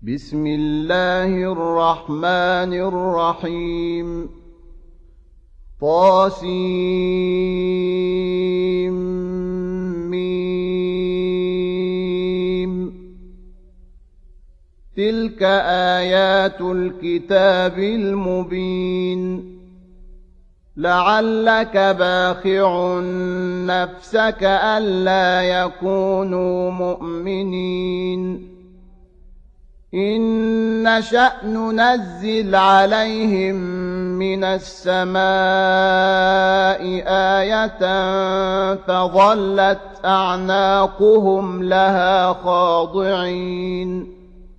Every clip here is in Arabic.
بسم الله الرحمن الرحيم طاسيم تلك آيات الكتاب المبين لعلك باخع نفسك ألا يكونوا مؤمنين إن نشأ ننزل عليهم من السماء آية فظلت أعناقهم لها خاضعين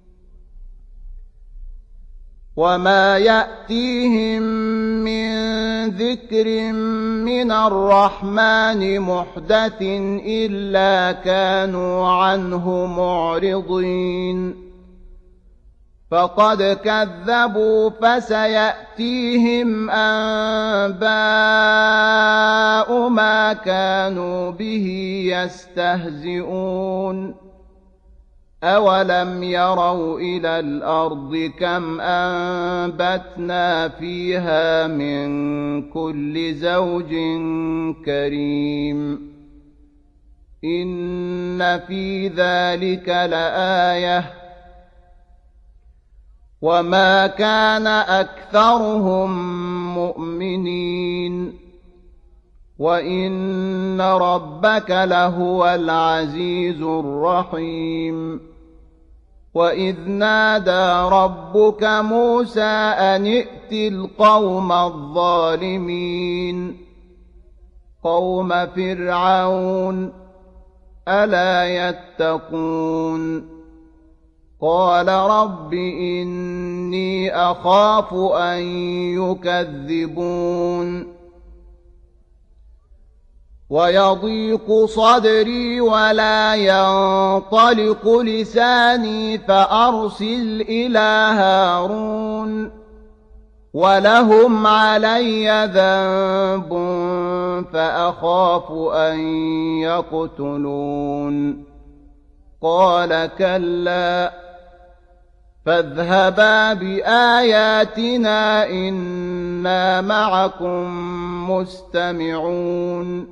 وما يأتيهم من ذكر من الرحمن محدث إلا كانوا عنه معرضين فقد كذبوا فسيأتيهم أنباء ما كانوا به يستهزئون أولم يروا إلى الأرض كم أنبتنا فيها من كل زوج كريم إن في ذلك لآية وما كان أكثرهم مؤمنين وإن ربك لهو العزيز الرحيم وإذ نادى ربك موسى أن ائت القوم الظالمين قوم فرعون ألا يتقون قال رب إني أخاف أن يكذبون ويضيق صدري ولا ينطلق لساني فأرسل إلى هارون ولهم علي ذنب فأخاف أن يقتلون قال كلا فاذهبا بآياتنا إنا معكم مستمعون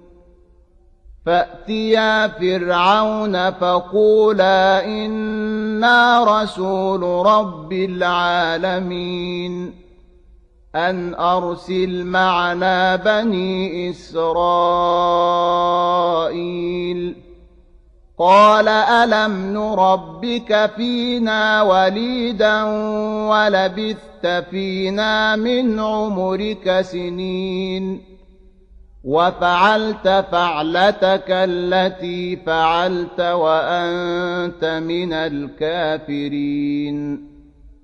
فأتيا فرعون فقولا إنا رسول رب العالمين أن أرسل معنا بني إسرائيل قال ألم نربك فينا وليدا ولبثت فينا من عمرك سنين وفعلت فعلتك التي فعلت وأنت من الكافرين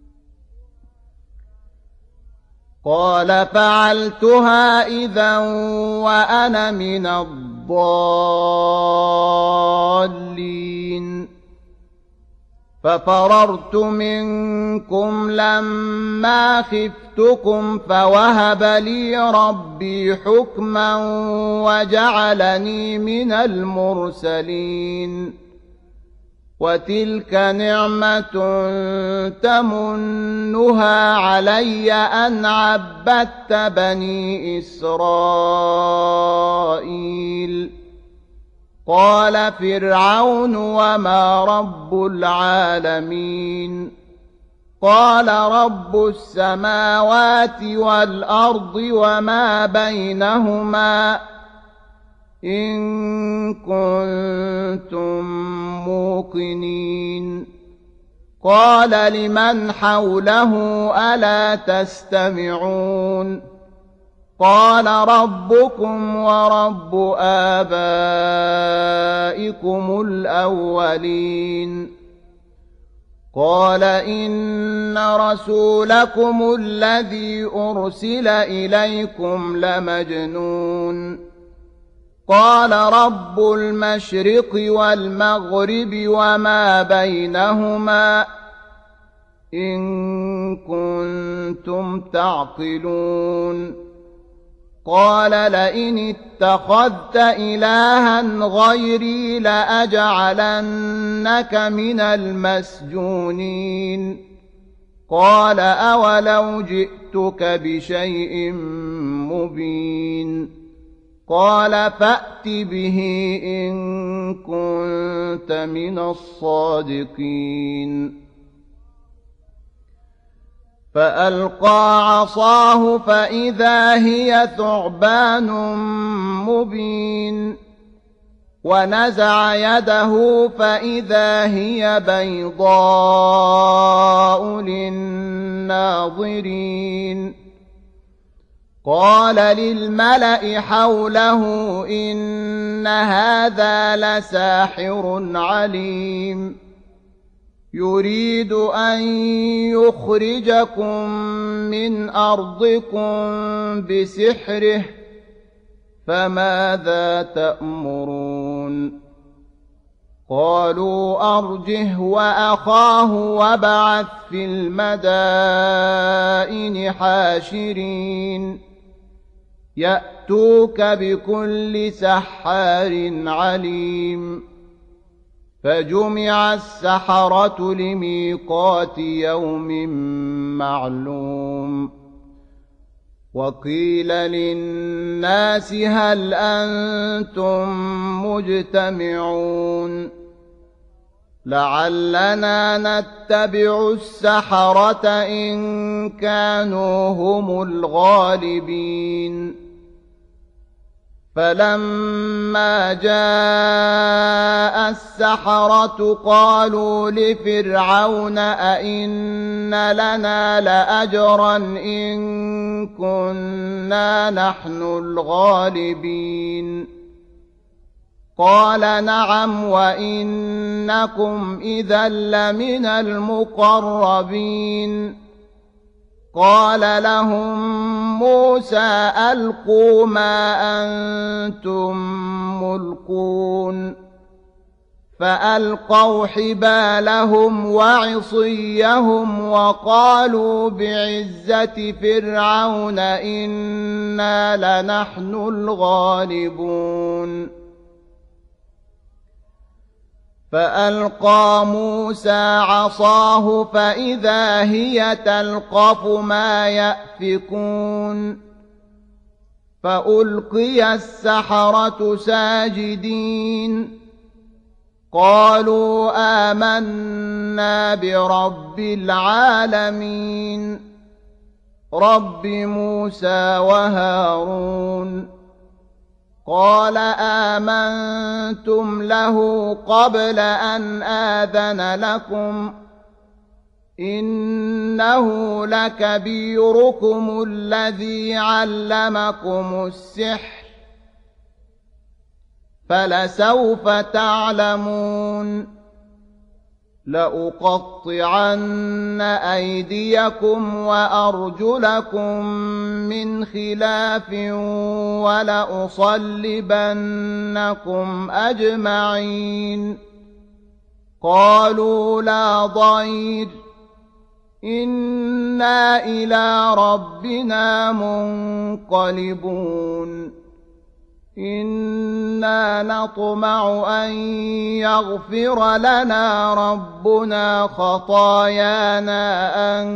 قال فعلتها إذا وأنا من الضالين ففررت منكم لما خفتكم فوهب لي ربي حكما وجعلني من المرسلين وتلك نعمة تمنها علي أن عبدت بني إسرائيل قال فرعون وما رب العالمين قال رب السماوات والأرض وما بينهما إن كنتم موقنين قال لمن حوله ألا تستمعون قال ربكم ورب آبائكم الأولين قال إن رسولكم الذي أرسل إليكم لمجنون قال رب المشرق والمغرب وما بينهما إن كنتم تعقلون قال لئن اتخذت إلها غيري لأجعلنك من المسجونين قال أولو جئتك بشيء مبين قال فأت به إن كنت من الصادقين فألقى عصاه فإذا هي ثعبان مبين ونزع يده فإذا هي بيضاء للناظرين قال للملأ حوله إن هذا لساحر عليم يريد أن يخرجكم من أرضكم بسحره فماذا تأمرون قالوا أرجه وأخاه وابعث في المدائن حاشرين يأتوك بكل سحار عليم فجمع السحرة لميقات يوم معلوم وقيل للناس هل أنتم مجتمعون لعلنا نتبع السحرة إن كانوا هم الغالبين فلما جاء السحرة قالوا لفرعون أئن لنا لأجرا إن كنا نحن الغالبين قال نعم وإنكم إذا لمن المقربين قال لهم موسى ألقوا ما أنتم ملقون فألقوا حبالهم وعصيهم وقالوا بعزة فرعون إنا لنحن الغالبون فألقى موسى عصاه فإذا هي تلقف ما يأفكون فألقي السحرة ساجدين قالوا آمنا برب العالمين رب موسى وهارون قال آمنتم له قبل أن آذن لكم إنه لكبيركم الذي علمكم السحر فلسوف تعلمون لأقطعن أيديكم وأرجلكم من خلاف ولأصلبنكم أجمعين قالوا لا ضير إنا إلى ربنا منقلبون إنا نطمع أن يغفر لنا ربنا خطايانا أن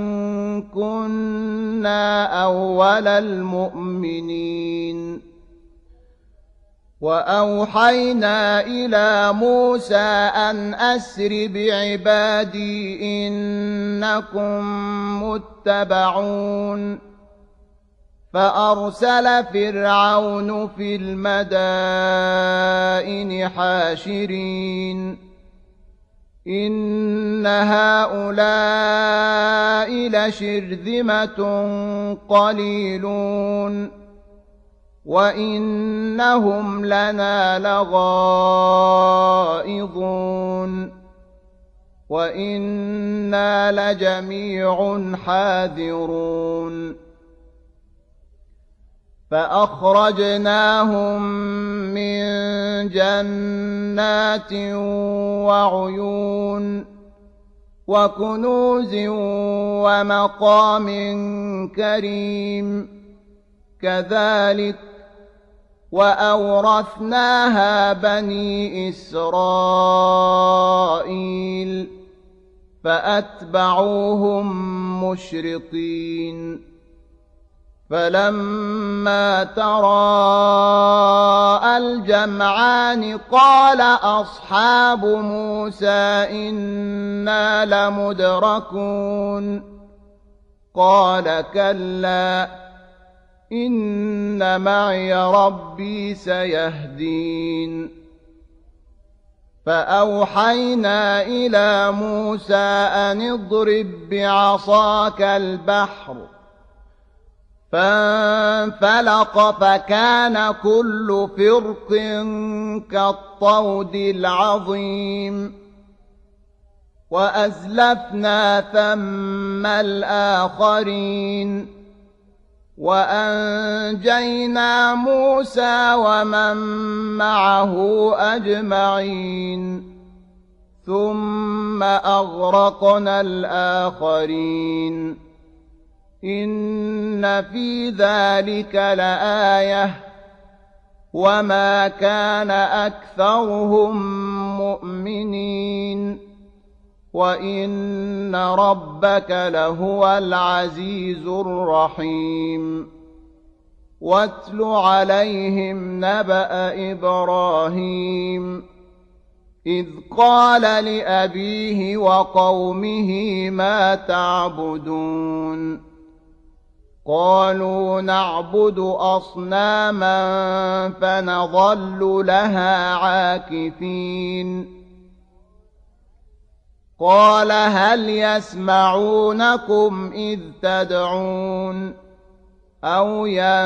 كنا أول المؤمنين وأوحينا إلى موسى أن أسر بعبادي إنكم متبعون فأرسل فرعون في المدائن حاشرين إن هؤلاء لشرذمة قليلون وإنهم لنا لغائظون وإنا لجميع حاذرون فأخرجناهم من جنات وعيون وكنوز ومقام كريم كذلك وأورثناها بني إسرائيل فأتبعوهم مشرقين فلما تراءى الجمعان قال أصحاب موسى إنا لمدركون قال كلا إن معي ربي سيهدين فأوحينا إلى موسى أن اضرب بعصاك البحر فانفلق فكان كل فرق كالطود العظيم وأزلفنا ثم الآخرين وأنجينا موسى ومن معه أجمعين ثم أغرقنا الآخرين إن في ذلك لآية وما كان أكثرهم مؤمنين وإن ربك لهو العزيز الرحيم واتل عليهم نبأ إبراهيم إذ قال لأبيه وقومه ما تعبدون قالوا نعبد أصناما فنظل لها عاكفين قال هل يسمعونكم إذ تدعون أو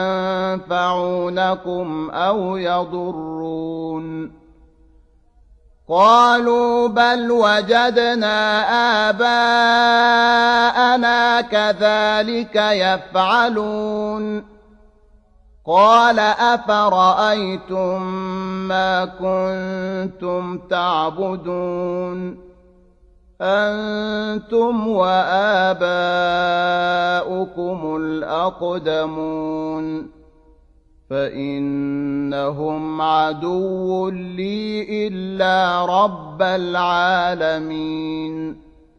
ينفعونكم أو يضرون قالوا بل وجدنا آباءنا كذلك يفعلون قال أفرأيتم ما كنتم تعبدون أنتم وآباؤكم الأقدمون فإنهم عدو لي إلا رب العالمين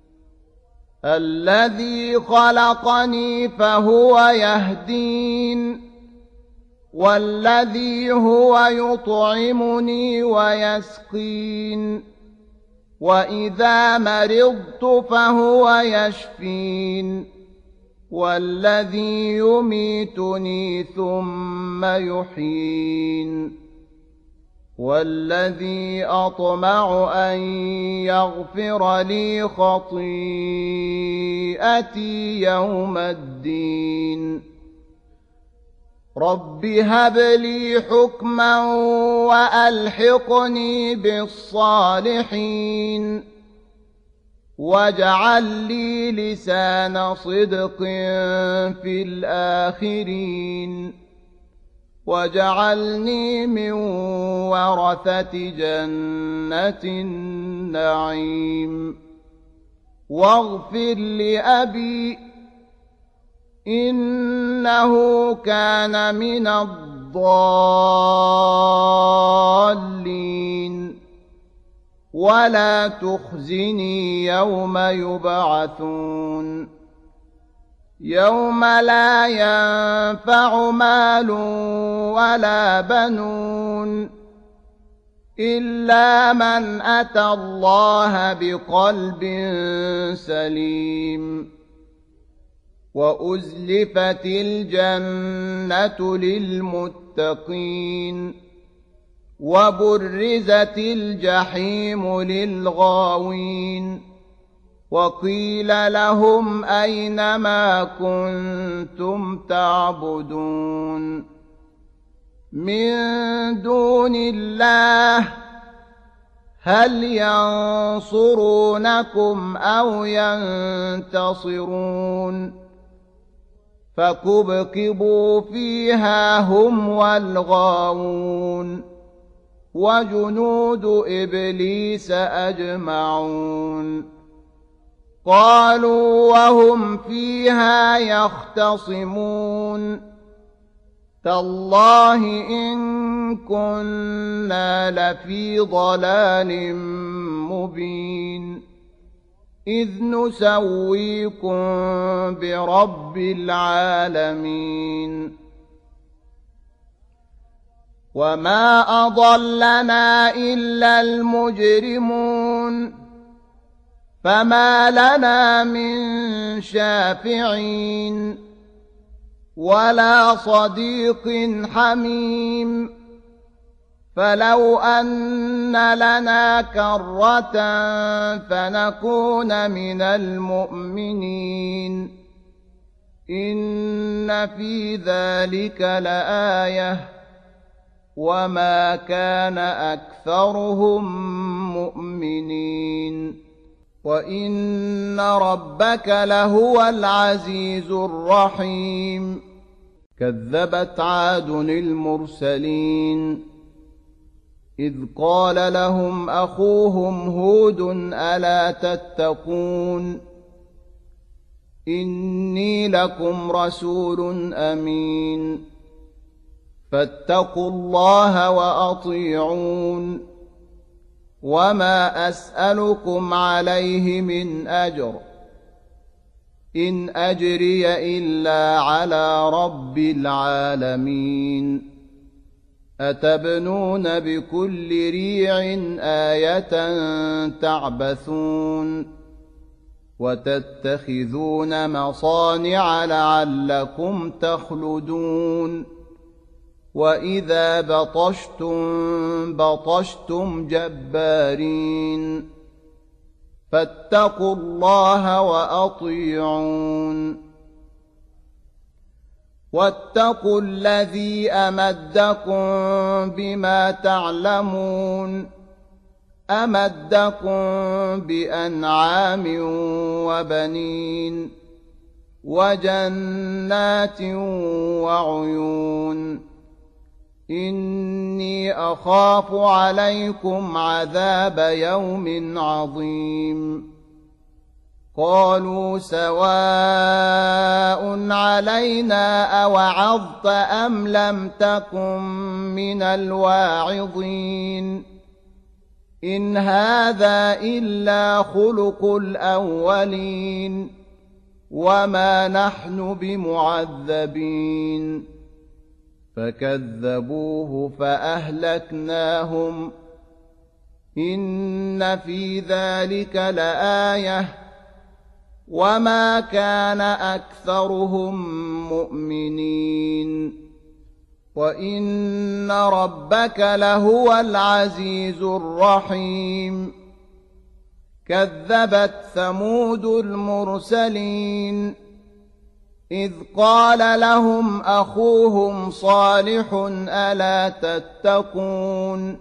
الذي خلقني فهو يهدين والذي هو يطعمني ويسقين وإذا مرضت فهو يشفين والذي يميتني ثم يحيين والذي أطمع أن يغفر لي خطيئتي يوم الدين رب هب لي حكما وألحقني بالصالحين واجعل لي لسان صدق في الآخرين واجعلني من ورثة جنة النعيم واغفر لأبي إنه كان من الضالين ولا تخزني يوم يبعثون يوم لا ينفع مال ولا بنون إلا من أتى الله بقلب سليم وأزلفت الجنة للمتقين وبرزت الجحيم للغاوين وقيل لهم أين ما كنتم تعبدون من دون الله هل ينصرونكم أو ينتصرون فكبكبوا فيها هم والغاوون وجنود إبليس أجمعون قالوا وهم فيها يختصمون تالله إن كنا لفي ضلال مبين إذ نسويكم برب العالمين وما أضلنا إلا المجرمون فما لنا من شافعين ولا صديق حميم فلو أن لنا كرة فنكون من المؤمنين إن في ذلك لآية وما كان أكثرهم مؤمنين وإن ربك لهو العزيز الرحيم كذبت عاد المرسلين إذ قال لهم أخوهم هود ألا تتقون إني لكم رسول أمين فاتقوا الله وأطيعون وما أسألكم عليه من أجر إن أجري إلا على رب العالمين أتبنون بكل ريع آية تعبثون وتتخذون مصانع لعلكم تخلدون وإذا بطشتم بطشتم جبارين فاتقوا الله وأطيعون واتقوا الذي أمدكم بما تعلمون أمدكم بأنعام وبنين وجنات وعيون إني أخاف عليكم عذاب يوم عظيم قالوا سواء علينا أوعظت أم لم تكن من الواعظين إن هذا إلا خلق الأولين وما نحن بمعذبين فكذبوه فأهلكناهم إن في ذلك لآية وما كان أكثرهم مؤمنين وإن ربك لهو العزيز الرحيم كذبت ثمود المرسلين إذ قال لهم أخوهم صالح ألا تتقون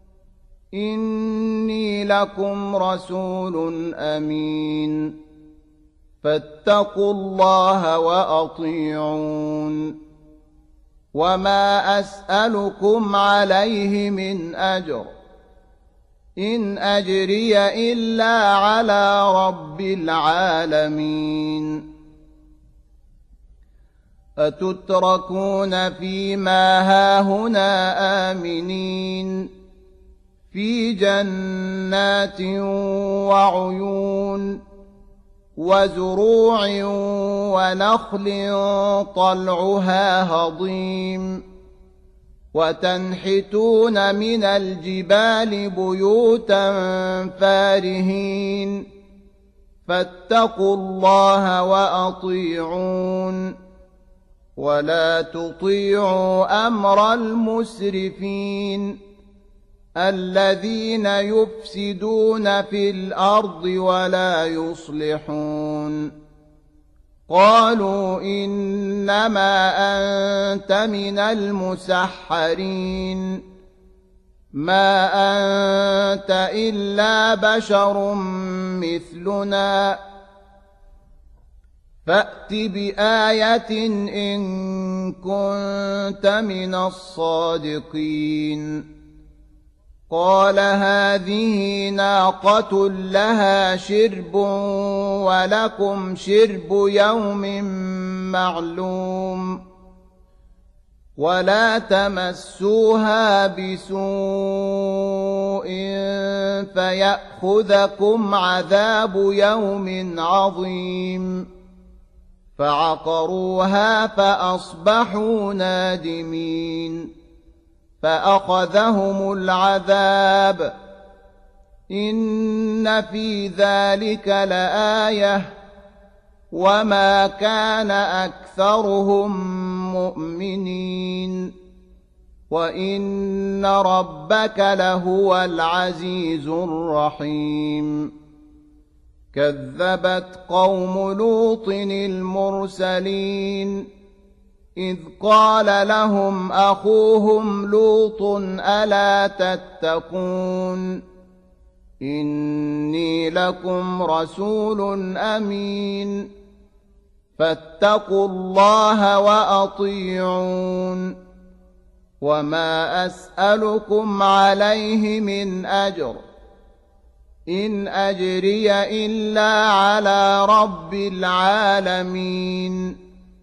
إني لكم رسول أمين فاتقوا الله وأطيعون وما أسألكم عليه من أجر إن أجري إلا على رب العالمين أتتركون فيما هاهنا آمنين في جنات وعيون وزروع ونخل طلعها هضيم وتنحتون من الجبال بيوتا فارهين فاتقوا الله وأطيعون ولا تطيعوا أمر المسرفين الذين يفسدون في الأرض ولا يصلحون قالوا إنما أنت من المسحرين ما أنت إلا بشر مثلنا فأت بآية إن كنت من الصادقين قال هذه ناقة لها شرب ولكم شرب يوم معلوم ولا تمسوها بسوء فيأخذكم عذاب يوم عظيم فعقروها فأصبحوا نادمين فأخذهم العذاب إن في ذلك لآية وما كان أكثرهم مؤمنين وإن ربك لهو العزيز الرحيم كذبت قوم لوط المرسلين إذ قال لهم أخوهم لوط ألا تتقون إني لكم رسول أمين فاتقوا الله وأطيعون وما أسألكم عليه من أجر إن أجري إلا على رب العالمين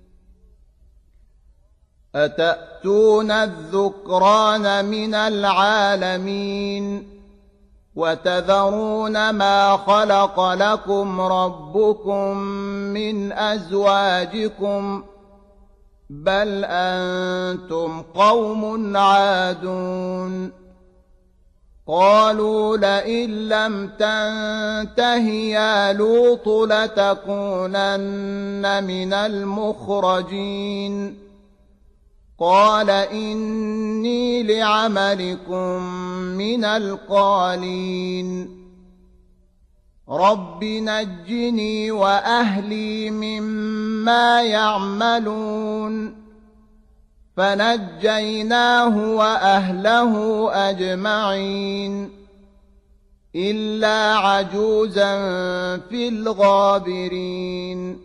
أتأتون الذكران من العالمين وتذرون ما خلق لكم ربكم من أزواجكم بل أنتم قوم عادون قالوا لئن لم تنته يا لوط لتكونن من المخرجين قال إني لعملكم من القالين رب نجني وأهلي مما يعملون فنجيناه وأهله أجمعين إلا عجوزا في الغابرين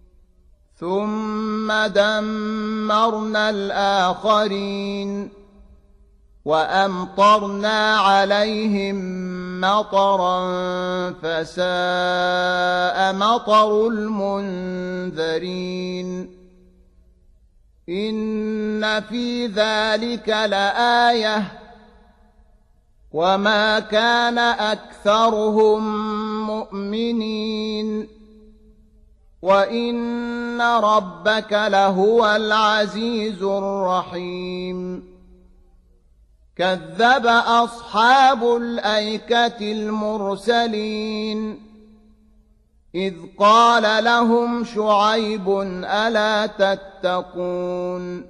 ثم دمرنا الآخرين وأمطرنا عليهم مطرا فساء مطر المنذرين إن في ذلك لآية وما كان أكثرهم مؤمنين وإن ربك لهو العزيز الرحيم كذب أصحاب الأيكة المرسلين إذ قال لهم شعيب ألا تتقون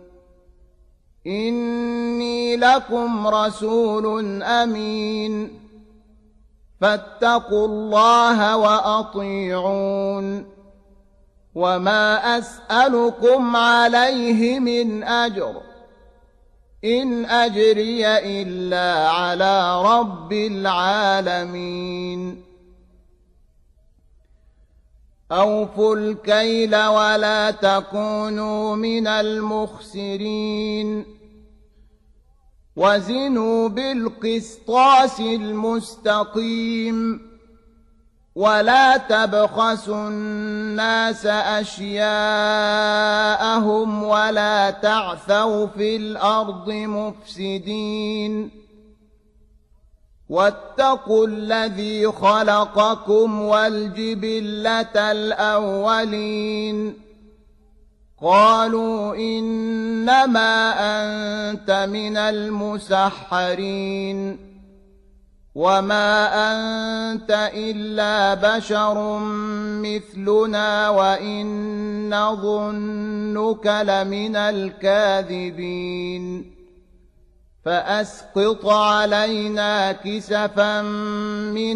إني لكم رسول أمين فاتقوا الله وأطيعون وما أسألكم عليه من أجر إن أجري إلا على رب العالمين أوفوا الكيل ولا تكونوا من المخسرين وزنوا بالقسطاس المستقيم ولا تبخسوا الناس أشياءهم ولا تعثوا في الأرض مفسدين واتقوا الذي خلقكم والجبلة الأولين قالوا إنما أنت من المسحرين وما أنت إلا بشر مثلنا وإن نظنك لمن الكاذبين فأسقط علينا كسفا من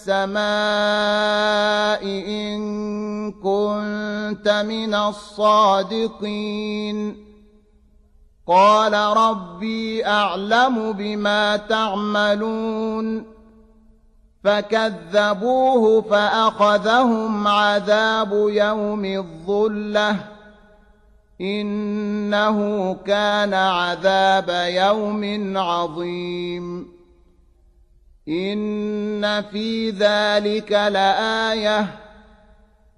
السماء إن كنت من الصادقين قال ربي أعلم بما تعملون فكذبوه فأخذهم عذاب يوم الظلة إنه كان عذاب يوم عظيم إن في ذلك لآية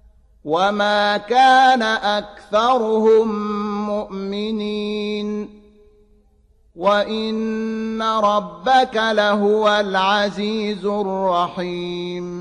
وما كان أكثرهم مؤمنين وإن ربك لهو العزيز الرحيم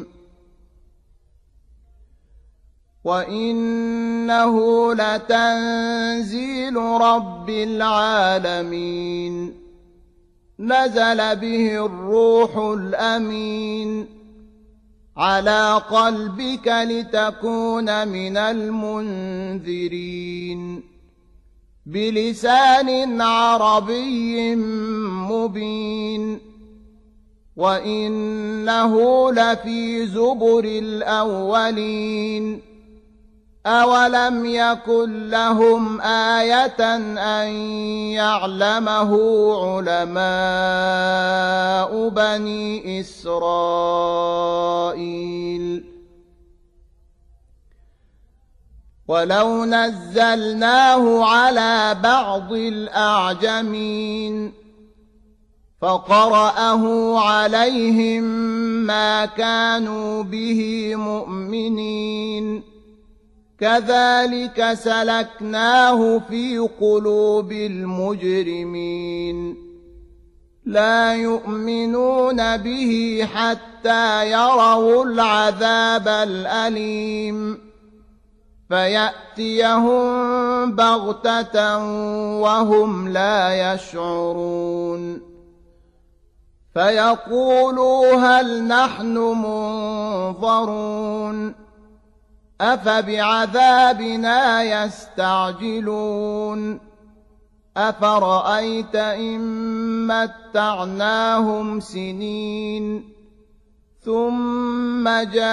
وإنه لتنزيل رب العالمين نزل به الروح الأمين على قلبك لتكون من المنذرين بلسان عربي مبين وإنه لفي زبر الأولين أولم يكن لهم آية أن يعلمه علماء بني إسرائيل ولو نزلناه على بعض الأعجمين فقرأه عليهم ما كانوا به مؤمنين كذلك سلكناه في قلوب المجرمين لا يؤمنون به حتى يروا العذاب الأليم فيأتيهم بغتة وهم لا يشعرون فيقولوا هل نحن منظرون أفبعذابنا يستعجلون أفرأيت إن متعناهم سنين ثم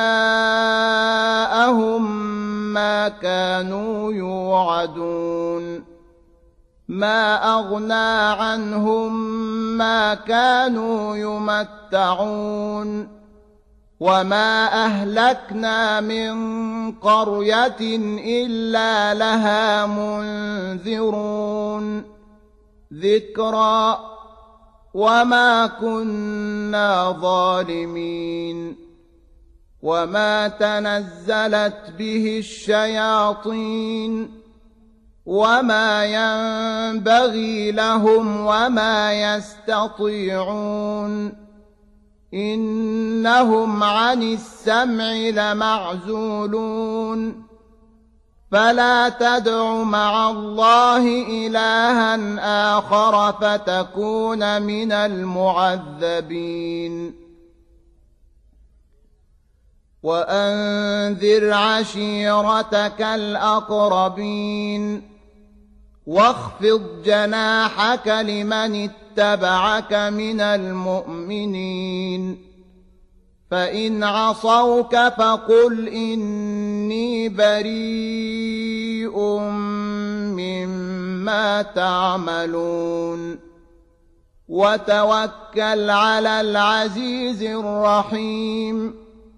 جاءهم ما كانوا يوعدون ما أغنى عنهم ما كانوا يمتعون وما أهلكنا من قرية إلا لها منذرون ذكرى وما كنا ظالمين وما تنزلت به الشياطين وما ينبغي لهم وما يستطيعون إنهم عن السمع لمعزولون فلا تدع مع الله إلها آخر فتكون من المعذبين وأنذر عشيرتك الأقربين واخفض جناحك لمن اتبعك من المؤمنين فإن عصوك فقل إني بريء مما تعملون وتوكل على العزيز الرحيم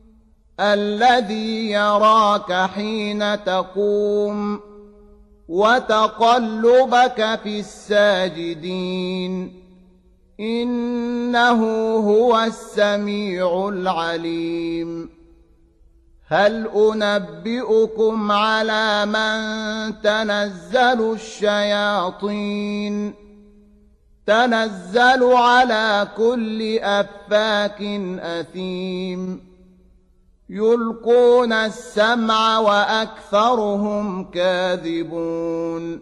الذي يراك حين تقوم وتقلبك في الساجدين إنه هو السميع العليم هل أنبئكم على من تنزل الشياطين تنزل على كل أفاك أثيم يلقون السمع وأكثرهم كاذبون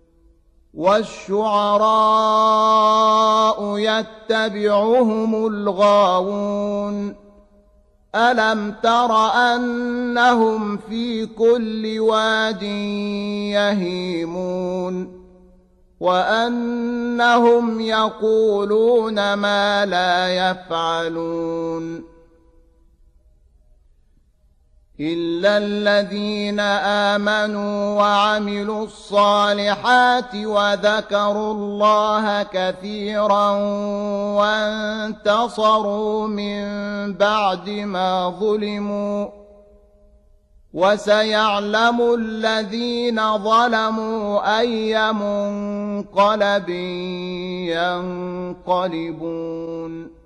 والشعراء يتبعهم الغاوون ألم تر أنهم في كل واد يهيمون وأنهم يقولون ما لا يفعلون إلا الذين آمنوا وعملوا الصالحات وذكروا الله كثيرا وانتصروا من بعد ما ظلموا وسيعلم الذين ظلموا أي منقلب ينقلبون